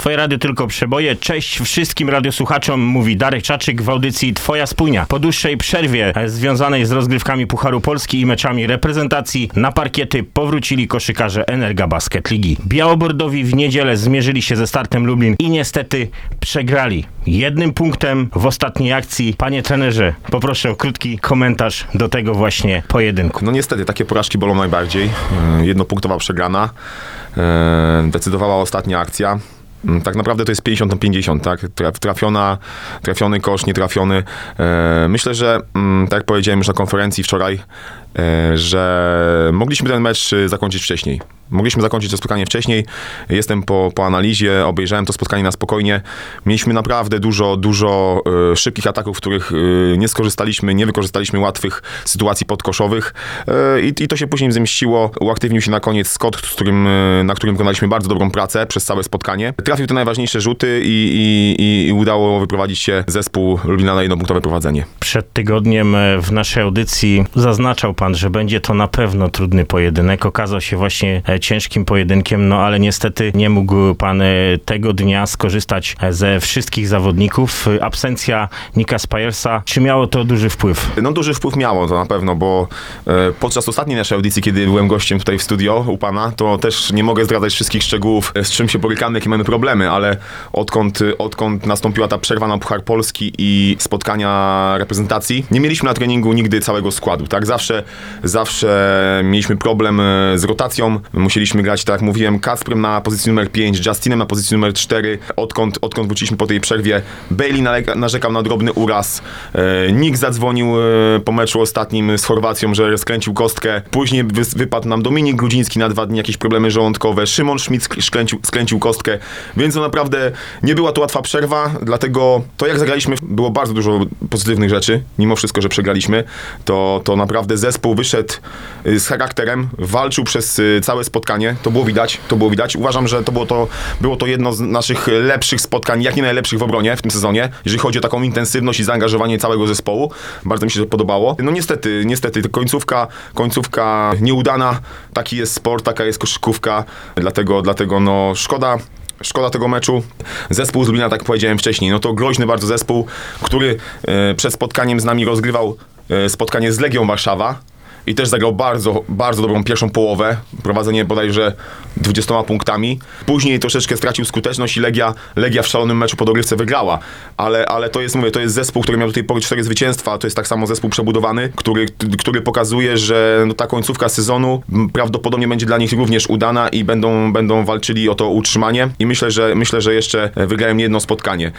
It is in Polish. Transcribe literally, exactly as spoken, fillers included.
Twoje radio tylko przeboje. Cześć wszystkim radiosłuchaczom, mówi Darek Czaczyk w audycji Twoja Spójnia. Po dłuższej przerwie związanej z rozgrywkami Pucharu Polski i meczami reprezentacji na parkiety powrócili koszykarze Energa Basket Ligi. Białobordowi w niedzielę zmierzyli się ze Startem Lublin i niestety przegrali. Jednym punktem w ostatniej akcji. Panie trenerze, poproszę o krótki komentarz do tego właśnie pojedynku. No niestety, takie porażki bolą najbardziej. Jednopunktowa przegrana. Decydowała ostatnia akcja. Tak naprawdę to jest pięćdziesiąt na pięćdziesiąt, tak? Trafiona, trafiony kosz, nietrafiony. Myślę, że tak jak powiedziałem już na konferencji wczoraj, że mogliśmy ten mecz zakończyć wcześniej. Mogliśmy zakończyć to spotkanie wcześniej. Jestem po, po analizie, obejrzałem to spotkanie na spokojnie. Mieliśmy naprawdę dużo, dużo y, szybkich ataków, w których y, nie skorzystaliśmy, nie wykorzystaliśmy łatwych sytuacji podkoszowych y, i, i to się później zemściło. Uaktywnił się na koniec Scott, z którym, y, na którym wykonaliśmy bardzo dobrą pracę przez całe spotkanie. Trafił te najważniejsze rzuty i, i, i, i udało wyprowadzić się zespół Lublina na jednopunktowe prowadzenie. Przed tygodniem w naszej audycji zaznaczał pan, że będzie to na pewno trudny pojedynek. Okazał się właśnie ciężkim pojedynkiem, no ale niestety nie mógł pan tego dnia skorzystać ze wszystkich zawodników. Absencja Nika Spajersa, czy miało to duży wpływ? No duży wpływ miało to na pewno, bo e, podczas ostatniej naszej audycji, kiedy byłem gościem tutaj w studio u pana, to też nie mogę zdradzać wszystkich szczegółów, z czym się borykamy, jakie mamy problemy, ale odkąd, odkąd nastąpiła ta przerwa na Puchar Polski i spotkania reprezentacji, nie mieliśmy na treningu nigdy całego składu, tak? Zawsze, zawsze mieliśmy problem z rotacją, musieliśmy grać, tak jak mówiłem, Kacprem na pozycji numer pięć, Justinem na pozycji numer cztery. Odkąd, odkąd wróciliśmy po tej przerwie, Bailey nalega, narzekał na drobny uraz. E, Nick zadzwonił e, po meczu ostatnim z Chorwacją, że skręcił kostkę. Później wy, wypadł nam Dominik Grudziński na dwa dni, jakieś problemy żołądkowe. Szymon Schmidt skręcił, skręcił kostkę. Więc to naprawdę nie była to łatwa przerwa, dlatego to jak zagraliśmy, było bardzo dużo pozytywnych rzeczy. Mimo wszystko, że przegraliśmy, to, to naprawdę zespół wyszedł z charakterem, walczył przez całe spotkanie, to było widać, to było widać. Uważam, że to było to, było to jedno z naszych lepszych spotkań, jak nie najlepszych w obronie w tym sezonie, jeżeli chodzi o taką intensywność i zaangażowanie całego zespołu. Bardzo mi się to podobało. No niestety, niestety, końcówka, końcówka nieudana, taki jest sport, taka jest koszykówka, dlatego, dlatego no szkoda, Szkoda tego meczu. Zespół z Lublina, tak powiedziałem wcześniej, no to groźny bardzo zespół, który e, przed spotkaniem z nami rozgrywał e, spotkanie z Legią Warszawa. I też zagrał bardzo, bardzo dobrą pierwszą połowę. Prowadzenie bodajże dwudziestoma punktami. Później troszeczkę stracił skuteczność i Legia, Legia w szalonym meczu po dogrywce wygrała. Ale, ale to jest, mówię, to jest zespół, który miał do tej pory cztery zwycięstwa. To jest tak samo zespół przebudowany, który, który pokazuje, że no, ta końcówka sezonu prawdopodobnie będzie dla nich również udana i będą, będą walczyli o to utrzymanie. I myślę, że myślę, że jeszcze wygrają nie jedno spotkanie.